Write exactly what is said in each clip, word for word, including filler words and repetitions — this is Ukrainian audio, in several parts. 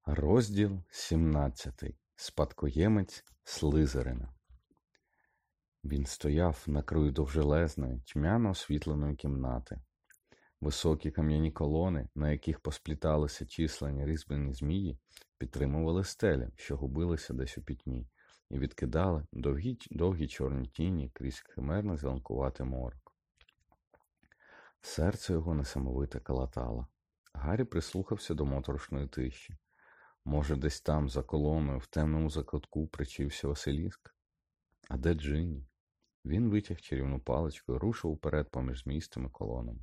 Розділ сімнадцятий. Спадкоємець Слизерина. Він стояв на краю довжелезної, тьмяно освітленої кімнати. Високі кам'яні колони, на яких поспліталися численні різьблені змії, підтримували стелі, що губилися десь у пітьмі, і відкидали довгі, довгі чорні тіні крізь химерно зеленкуватий морок. Серце його несамовито калатало. Гаррі прислухався до моторошної тиші. Може, десь там, за колоною, в темному закутку причився Василіск? А де Джинні? Він витяг чарівну паличку і рушив уперед поміж змістими колонами.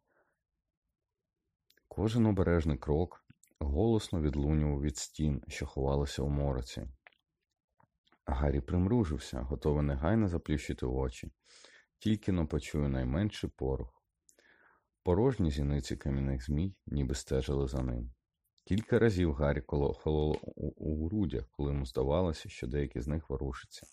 Кожен обережний крок голосно відлунював від стін, що ховалися у мороці. Гаррі примружився, готовий негайно заплющити очі, тільки но почує найменший порух. Порожні зіниці кам'яних змій ніби стежили за ним. Кілька разів Гаррі хололо у, у грудях, коли йому здавалося, що деякі з них ворушаться.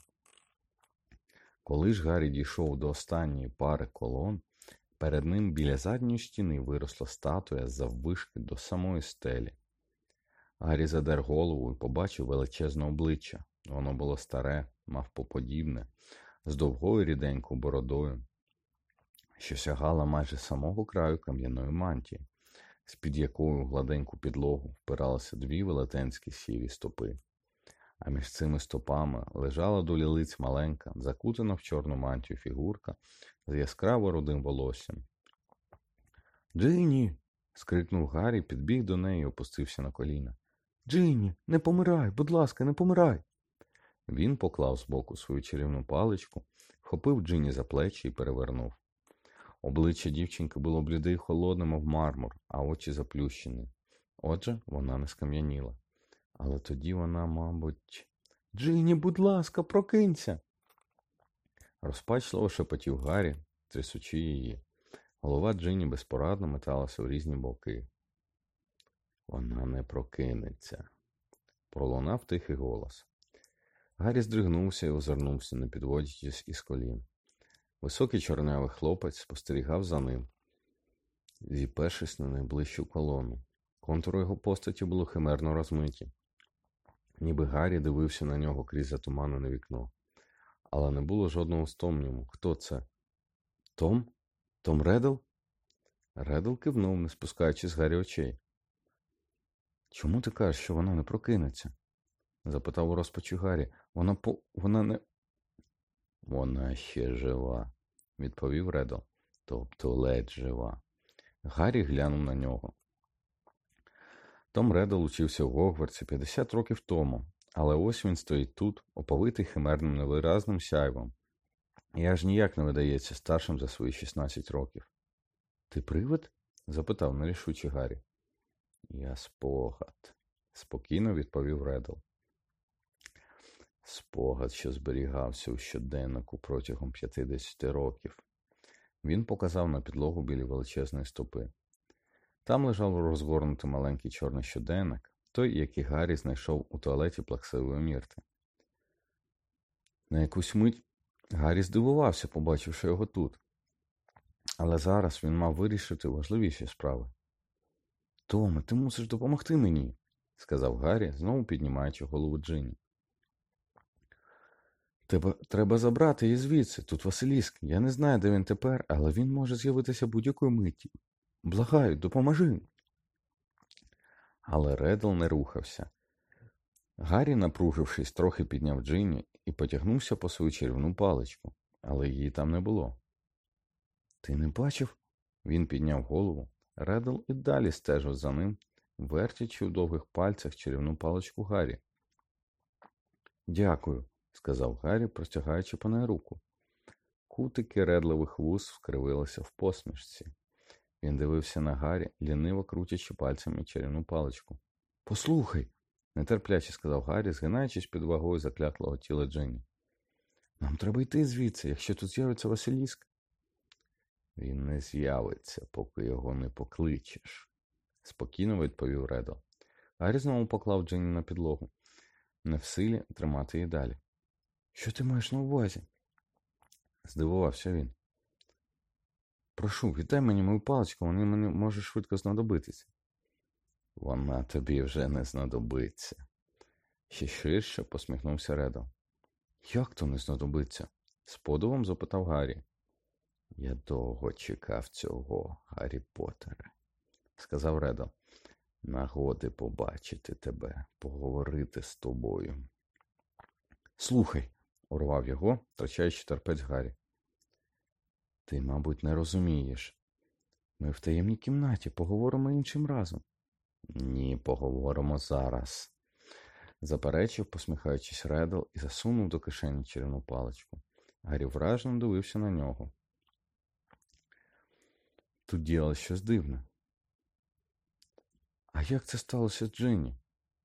Коли ж Гаррі дійшов до останньої пари колон, перед ним біля задньої стіни виросла статуя заввишки до самої стелі. Гаррі задер голову і побачив величезне обличчя. Воно було старе, мавпоподібне, з довгою ріденькою бородою, що сягала майже самого краю кам'яної мантії, з-під якою в гладеньку підлогу впиралися дві велетенські сірі стопи. А між цими стопами лежала до лілиць маленька, закутана в чорну мантію фігурка з яскраво рудим волоссям. «Джинні!» – скрикнув Гаррі, підбіг до неї і опустився на коліна. «Джинні, не помирай, будь ласка, не помирай!» Він поклав збоку свою чарівну паличку, вхопив Джинні за плечі і перевернув. Обличчя дівчинки було бліде й холодне, мов мармур, а очі заплющені. Отже, вона не скам'яніла. Але тоді вона, мабуть... «Джинні, будь ласка, прокинься!» Розпачливо шепотів Гаррі, трясучи її. Голова Джинні безпорадно металася у різні боки. «Вона не прокинеться», – пролунав тихий голос. Гаррі здригнувся і озирнувся, не підводячись із колін. Високий чорнявий хлопець спостерігав за ним, зіпершись на найближчу колону. Контури його постаті були химерно розмиті, ніби Гаррі дивився на нього крізь затуманене вікно. Але не було жодного стомніву. Хто це? Том? Том Реддл? Реддл кивнув, не спускаючи з Гаррі очей. «Чому ти кажеш, що вона не прокинеться?» – запитав у розпачі Гаррі. «Вона по... вона не...» «Вона ще жива», – відповів Реддл. «Тобто ледь жива». Гаррі глянув на нього. Том Реддл учився в Гогвартсі п'ятдесят років тому, але ось він стоїть тут, оповитий химерним невиразним сяйвом, і аж ніяк не видається старшим за свої шістнадцять років. «Ти привид?» – запитав нерішуче Гаррі. «Я спогад», – спокійно відповів Реддл. Спогад, що зберігався у щоденнику протягом п'ятдесят років. Він показав на підлогу біля величезної стопи. Там лежав розгорнутий маленький чорний щоденник, той, який Гаррі знайшов у туалеті плаксивої Мірти. На якусь мить Гаррі здивувався, побачивши його тут. Але зараз він мав вирішити важливіші справи. «Томе, ти мусиш допомогти мені», – сказав Гаррі, знову піднімаючи голову Джинні. Тебе треба забрати її звідси, тут Василіск. Я не знаю, де він тепер, але він може з'явитися будь-якої миті. Благаю, допоможи. Але Реддл не рухався. Гаррі, напружившись, трохи підняв Джинні і потягнувся по свою чарівну паличку, але її там не було. «Ти не бачив?» Він підняв голову. Реддл і далі стежив за ним, вертячи у довгих пальцях чарівну паличку Гаррі. «Дякую», – сказав Гаррі, простягаючи по неї руку. Кутики Реддлових вуз вкривилися в посмішці. Він дивився на Гаррі, ліниво крутячи пальцями чарівну паличку. «Послухай», – нетерпляче сказав Гаррі, згинаючись під вагою закляклого тіла Джинні. «Нам треба йти звідси, якщо тут з'явиться Василіск». «Він не з'явиться, поки його не покличеш», – спокійно відповів Реддл. Гаррі знову поклав Джинні на підлогу, не в силі тримати її далі. «Що ти маєш на увазі?» – здивувався він. «Прошу, віддай мені мою паличку, вона мені може швидко знадобитися». Вона тобі вже не знадобиться. Ще ширше посміхнувся Реддл. Як то не знадобиться? З подивом запитав Гаррі. Я довго чекав цього, Гаррі Поттере, сказав Реддл. Нагоди побачити тебе, поговорити з тобою. Слухай, урвав його, втрачаючи терпець Гаррі. Ти, мабуть, не розумієш. Ми в таємній кімнаті, поговоримо іншим разом. Ні, поговоримо зараз, заперечив, посміхаючись Реддл, і засунув до кишені чарівну паличку. Гаррі вражено дивився на нього. Тут діялось щось дивне. А як це сталося з Джинні?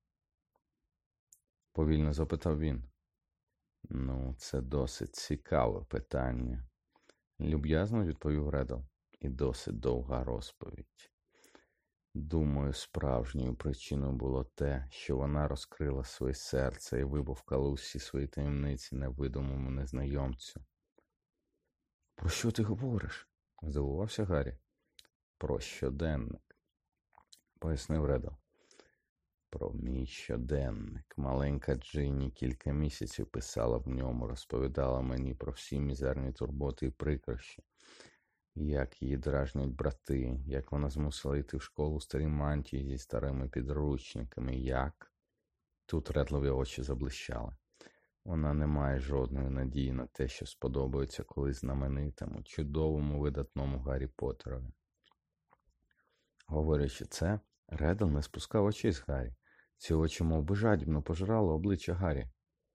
Повільно запитав він. Ну, це досить цікаве питання, люб'язно відповів Реддл. І досить довга розповідь. Думаю, справжньою причиною було те, що вона розкрила своє серце і вибовкала усі свої таємниці невидимому незнайомцю. Про що ти говориш? Здивувався Гаррі. Про щоденник, пояснив Реддл. Про мій щоденник. Маленька Джинні кілька місяців писала в ньому, розповідала мені про всі мізерні турботи і прикрощі. Як її дражнять брати, як вона змусила йти в школу старі мантії зі старими підручниками, як... Тут Редлові очі заблищали. Вона не має жодної надії на те, що сподобається колись знаменитому, чудовому, видатному Гаррі Поттерові. Говорячи це, Реддл не спускав очей з Гаррі. Ці очі мов би жадібно пожирали обличчя Гаррі.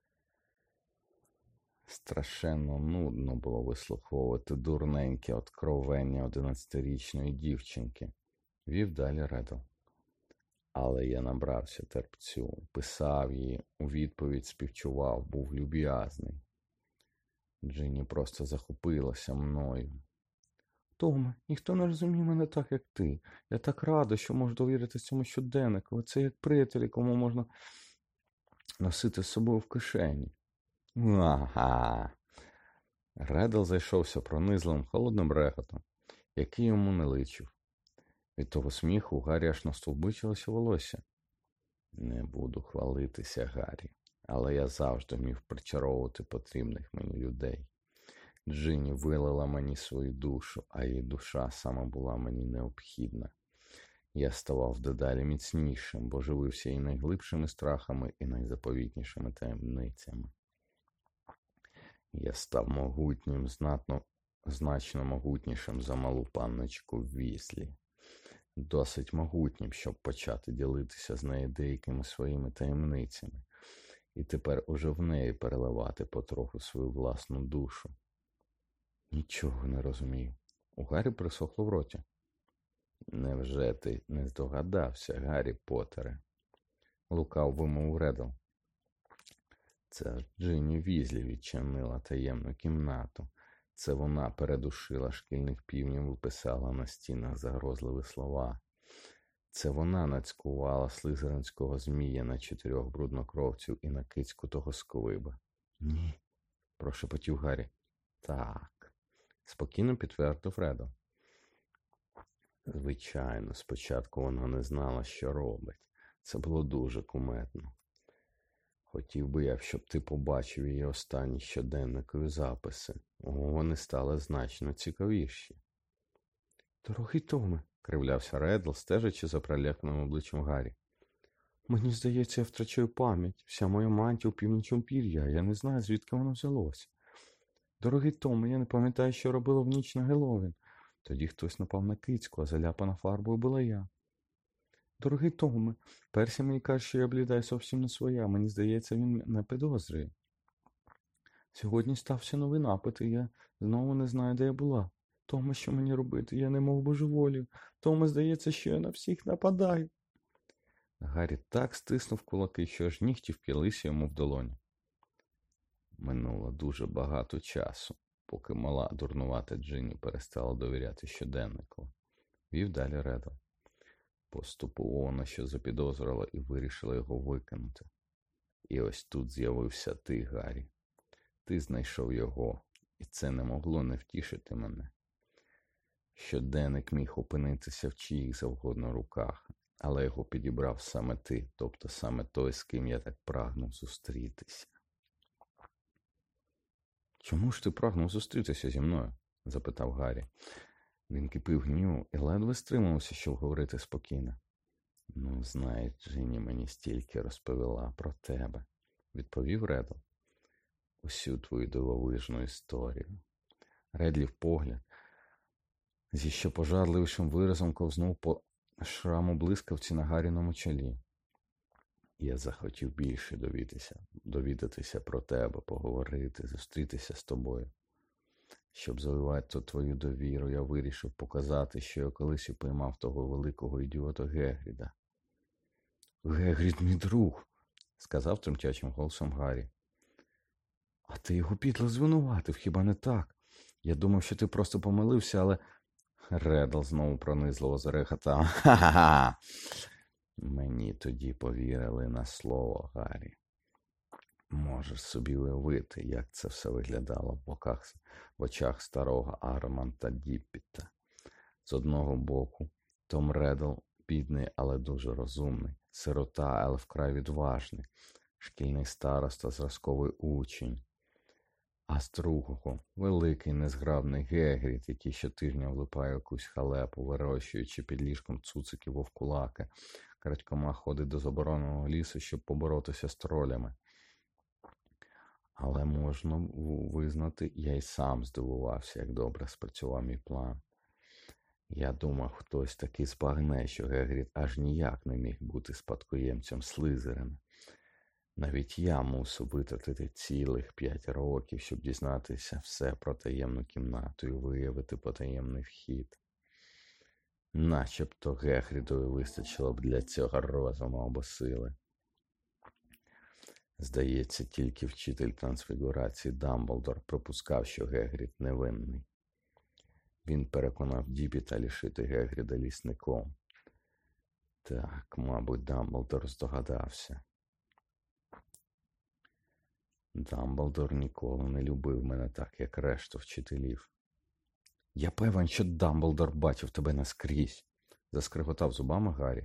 Страшенно нудно було вислуховувати дурненьке откровення одинадцятирічної дівчинки, вів далі Реддл. Але я набрався терпцю, писав її, у відповідь співчував, був люб'язний. Джинні просто захопилася мною. Томе, ніхто не розуміє мене так, як ти. Я так рада, що можу довірити цьому щоденнику. Це як приятель, кому можна носити з собою в кишені. Ага. Реддл зайшовся пронизливим холодним реготом, який йому не личив. Від того сміху у Гаррі аж настовбичилося волосся. Не буду хвалитися, Гаррі, але я завжди вмів причаровувати потрібних мені людей. Джинні вилила мені свою душу, а її душа саме була мені необхідна. Я ставав дедалі міцнішим, бо живився і найглибшими страхами, і найзаповітнішими таємницями. Я став могутнім, знатно, значно могутнішим за малу панночку Візлі. Досить могутнім, щоб почати ділитися з нею деякими своїми таємницями. І тепер уже в неї переливати потроху свою власну душу. Нічого не розумію. У Гаррі присохло в роті. Невже ти не здогадався, Гаррі Поттере? Лукав вимовив Реддл. Це ж Джинні Візлі відчинила таємну кімнату. Це вона передушила шкільних півнів і писала на стінах загрозливі слова. Це вона нацькувала слизеринського змія на чотирьох бруднокровців і на кицьку того сквиба. Ні, прошепотів Гаррі. Так, спокійно підтвердив Реддл. Звичайно, спочатку вона не знала, що робить. Це було дуже кумедно. Хотів би я, щоб ти побачив її останні щоденникові записи. О, вони стали значно цікавіші. Дорогий Томе, кривлявся Реддл, стежачи за прилякненим обличчям Гаррі. Мені здається, я втрачаю пам'ять. Вся моя мантія у північому пір'я, я не знаю, звідки воно взялося. Дорогий Томе, я не пам'ятаю, що робила в ніч на Геловін. Тоді хтось напав на кицьку, а заляпана фарбою була я. Дорогий Томе, Персі мені каже, що я бліда і зовсім не своя. Мені здається, він не підозрює. Сьогодні стався новий напад, і я знову не знаю, де я була. Томе, що мені робити? Я не мов божеволію. Томе, здається, що я на всіх нападаю. Гаррі так стиснув кулаки, що аж нігті вп'ялися йому в долоні. Минуло дуже багато часу, поки мала дурнувата Джинні перестала довіряти щоденнику. Вів далі Реддл. Поступово вона що запідозрила і вирішила його викинути. І ось тут з'явився ти, Гаррі. Ти знайшов його, і це не могло не втішити мене. Щоденник міг опинитися в чиїх завгодно руках, Але його підібрав саме ти, тобто саме той, з ким я так прагнув зустрітися. «Чому ж ти прагнув зустрітися зі мною?» – запитав Гаррі. Він кипів гнівом і ледве стримувався, щоб говорити спокійно. «Ну, знаєш, Джинні мені стільки розповіла про тебе», – відповів Реддл. «Усю твою дивовижну історію». Редлів погляд зі ще пожадливішим виразом ковзнув по шраму блискавці на Гарріному чолі. «Я захотів більше довідатися, довідатися про тебе, поговорити, зустрітися з тобою. Щоб завоювати твою довіру, я вирішив показати, що я колись упіймав того великого ідіота Гегріда». «Гегрід мій друг», – сказав тремтячим голосом Гаррі. «А ти його підло звинуватив, хіба не так? Я думав, що ти просто помилився, але...» Реддл знову пронизливо зареготав. «Ха-ха-ха! Мені тоді повірили на слово, Гаррі. Можеш собі уявити, як це все виглядало в, боках, в очах старого Арманта Діппіта. З одного боку, Том Реддл бідний, але дуже розумний, сирота, але вкрай відважний, шкільний староста, зразковий учень. А з другого – великий незграбний Гегрід, який щотижня влипає якусь халепу, вирощуючи під ліжком цуцики вовкулаки, крадькома ходить до забороненого лісу, щоб поборотися з тролями. Але можна визнати, я й сам здивувався, як добре спрацював мій план. Я думав, хтось таки збагне, що Гегрід аж ніяк не міг бути спадкоємцем Слизерина. Навіть я мусив витратити цілих п'ять років, щоб дізнатися все про таємну кімнату і виявити потаємний вхід. Начебто Гегрідові вистачило б для цього розуму або сили. Здається, тільки вчитель трансфігурації Дамблдор припускав, що Гегрід невинний. Він переконав Діппіта лишити Гегріда лісником. Так, мабуть, Дамблдор здогадався. Дамблдор ніколи не любив мене так, як решту вчителів. «Я певен, що Дамблдор бачив тебе наскрізь», – заскриготав зубами Гаррі.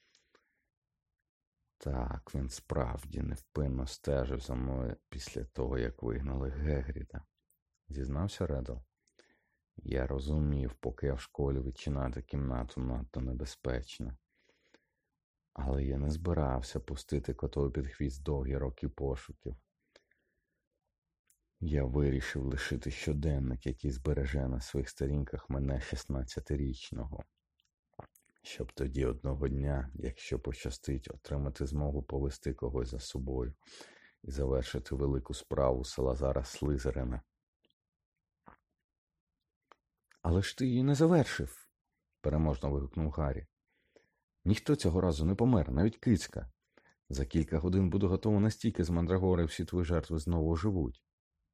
«Так, він справді невпинно стежив за мною після того, як вигнали Гегріда», – зізнався Реддл. «Я розумів, поки я в школі відчиняти кімнату надто небезпечно. Але я не збирався пустити котові під хвіст довгі роки пошуків. Я вирішив лишити щоденник, який збереже на своїх сторінках мене шістнадцятирічного. Щоб тоді одного дня, якщо пощастить, отримати змогу повести когось за собою і завершити велику справу Салазара Слизерина». «Але ж ти її не завершив», – переможно вигукнув Гаррі. «Ніхто цього разу не помер, навіть кицька. За кілька годин буду готова настільки з мандрагори, всі твої жертви знову оживуть».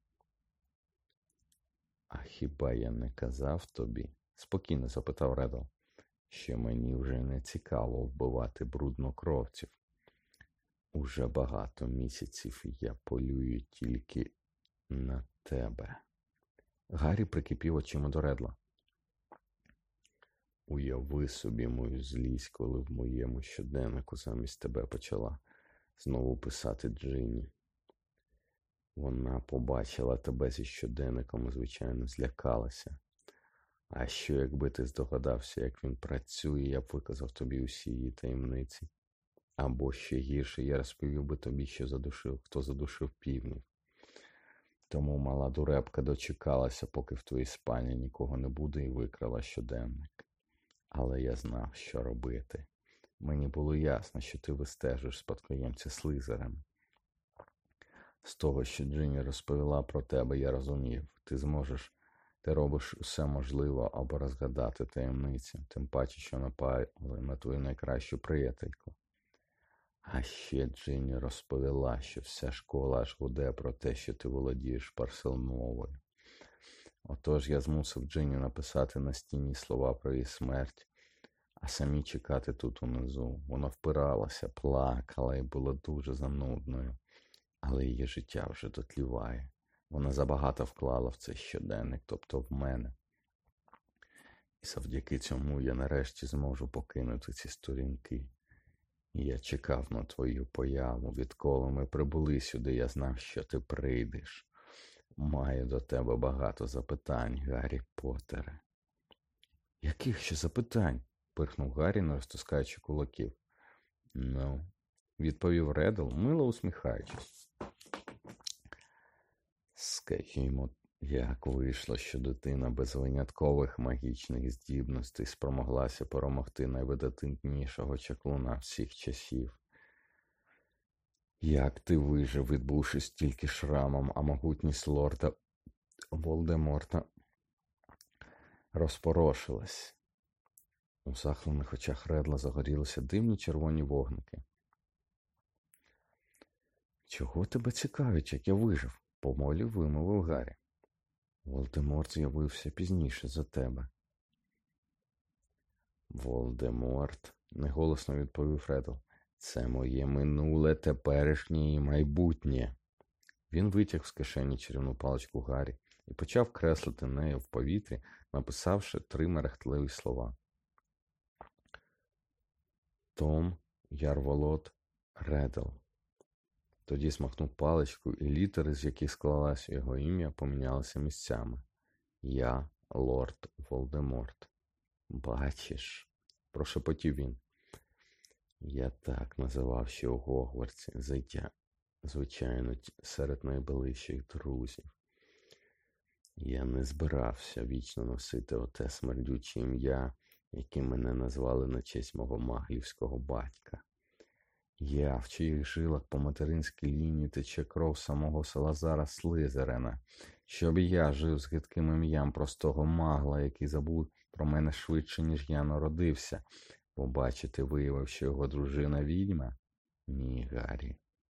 «А хіба я не казав тобі?» – спокійно запитав Реддл, «що мені вже не цікаво вбивати бруднокровців. Уже багато місяців я полюю тільки на тебе». Гаррі прикипів очима до Реддла. «Уяви собі мою злість, коли в моєму щоденнику замість тебе почала знову писати Джинні. Вона побачила тебе зі щоденником і, звичайно, злякалася. А що, якби ти здогадався, як він працює, я б виказав тобі усі її таємниці? Або ще гірше, я розповів би тобі, що задушив, хто задушив півнів. Тому мала дурепка дочекалася, поки в твоїй спальні нікого не буде, і викрала щоденник. Але я знав, що робити. Мені було ясно, що ти вистежиш спадкоємця Слизерина. З того, що Джинні розповіла про тебе, я розумів, ти зможеш, ти робиш усе можливе, аби розгадати таємниці, тим паче, що напали на твою найкращу приятельку. А ще Джинні розповіла, що вся школа аж гуде про те, що ти володієш парселмовою. Отож я змусив Джинні написати на стіні слова про її смерть, а самі чекати тут унизу. Вона впиралася, плакала і була дуже занудною. Але її життя вже дотліває. Вона забагато вклала в цей щоденник, тобто в мене. І завдяки цьому я нарешті зможу покинути ці сторінки. Я чекав на твою появу. Відколи ми прибули сюди, я знав, що ти прийдеш. Маю до тебе багато запитань, Гаррі Поттере. Яких ще запитань? Пирхнув Гаррі, не розтискаючи кулаків. Ну, відповів Реддл, мило усміхаючись. Скажімо, як вийшло, що дитина без виняткових магічних здібностей спромоглася перемогти найвидатнішого чаклуна всіх часів? Як ти вижив, відбувши стільки шрамом, а могутність лорда Волдеморта розпорошилась? У захлених очах Реддла загорілися дивні червоні вогники. Чого тебе цікавить, як я вижив? Помолі вимовив Гаррі. Волдеморт з'явився пізніше за тебе. Волдеморт, неголосно відповів Реддл. Це моє минуле, теперішнє і майбутнє. Він витяг з кишені чарівну паличку Гаррі і почав креслити нею в повітрі, написавши три мерехтливі слова. Том Ярволод Реддл. Тоді смахнув паличку, і літери, з яких склалося його ім'я, помінялися місцями. Я лорд Волдеморт. Бачиш, прошепотів він. Я так називав ще у Гогвартсі, зайдя, звичайно, серед найближчих друзів. Я не збирався вічно носити оте смердюче ім'я, яким мене назвали на честь мого маглівського батька. Я, в чиїх жилах по материнській лінії тече кров самого Салазара Слизерина, щоб я жив з гидким ім'ям простого магла, який забув про мене швидше, ніж я народився. Побачити виявив, що його дружина відьма? Ні, Гаррі.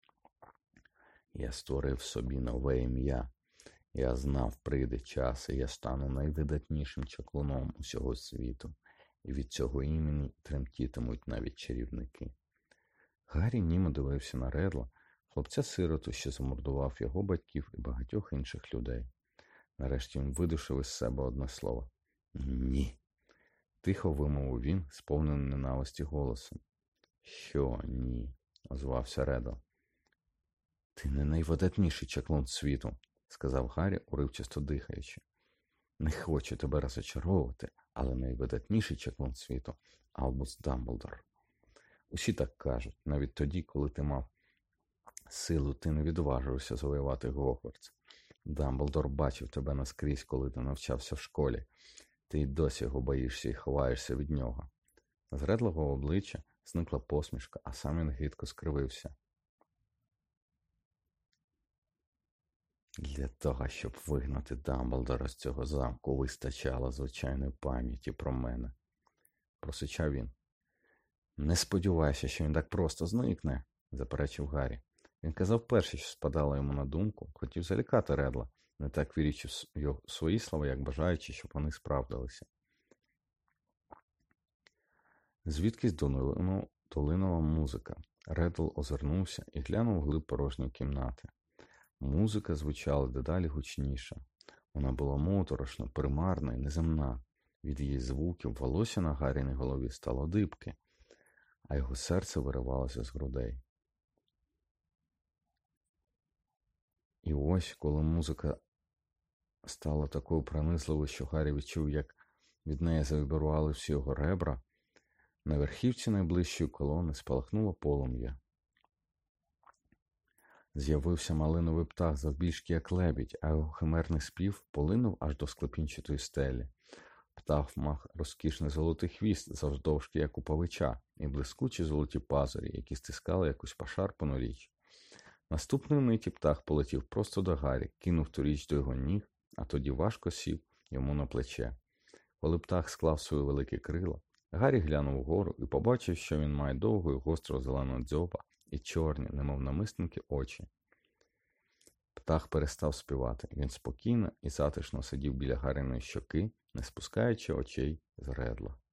Я створив собі нове ім'я. Я знав, прийде час, і я стану найвидатнішим чаклуном усього світу. І від цього імені тремтітимуть навіть чарівники. Гаррі німо дивився на Реддла, хлопця-сироту, що замордував його батьків і багатьох інших людей. Нарешті він видушив із себе одне слово. Ні. Тихо вимовив він, сповненим ненависті голосом. Що ні? Озвався Реддл. Ти не найвидатніший чаклун світу, сказав Гаррі, уривчасто дихаючи. Не хочу тебе розочаровувати, але найвидатніший чаклун світу – Албус Дамблдор. Усі так кажуть, навіть тоді, коли ти мав силу, ти не відважився завоювати Гогвартс. Дамблдор бачив тебе наскрізь, коли ти навчався в школі. Ти й досі його боїшся і ховаєшся від нього. З Реддлового обличчя зникла посмішка, а сам він гидко скривився. Для того, щоб вигнати Дамблдора з цього замку, вистачало звичайної пам'яті про мене. Просичав він. Не сподівайся, що він так просто зникне, заперечив Гаррі. Він казав перше, що спадало йому на думку, хотів залякати Реддла, не так вірячи в свої слова, як бажаючи, щоб вони справдилися. Звідкись долинула музика. Реддл озирнувся і глянув вглиб порожньої кімнати. Музика звучала дедалі гучніше. Вона була моторошна, примарна і неземна. Від її звуків волосся на Гарріній голові стало дибки, а його серце виривалося з грудей. І ось, коли музика стала такою пронизливою, що Гаррі відчув, як від неї завібрували всі його ребра, на верхівці найближчої колони спалахнуло полум'я. З'явився малиновий птах завбільшки, як лебідь, а його химерний спів полинув аж до склепінчатої стелі. Птах мав розкішний золотий хвіст, завдовжки, як у павича, і блискучі золоті пазурі, які стискали якусь пошарпану річ. Наступної миті птах полетів просто до Гаррі, кинув ту річ до його ніг, а тоді важко сів йому на плече. Коли птах склав свої великі крила, Гаррі глянув угору і побачив, що він має довгу і гостру зелену дзьоба і чорні, немов намисники, очі. Птах перестав співати. Він спокійно і затишно сидів біля Гарріної щоки, не спускаючи очей з Реддла.